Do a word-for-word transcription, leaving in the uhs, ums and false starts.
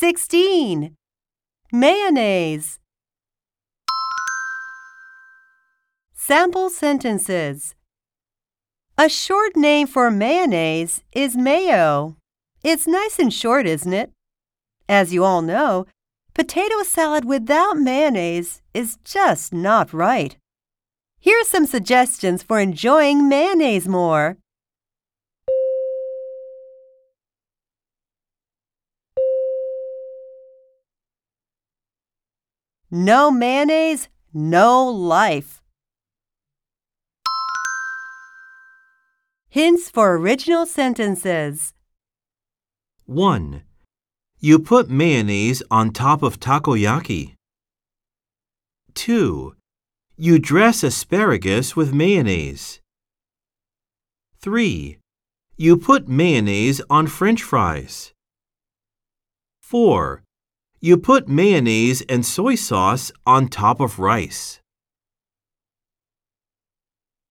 sixteen. Mayonnaise. Sample sentences. A short name for mayonnaise is mayo. It's nice and short, isn't it? As you all know, potato salad without mayonnaise is just not right. Here are some suggestions for enjoying mayonnaise more. No mayonnaise, no life. Hints for original sentences. one. You put mayonnaise on top of takoyaki. two. You dress asparagus with mayonnaise. three. You put mayonnaise on French fries. four. You put mayonnaise and soy sauce on top of rice.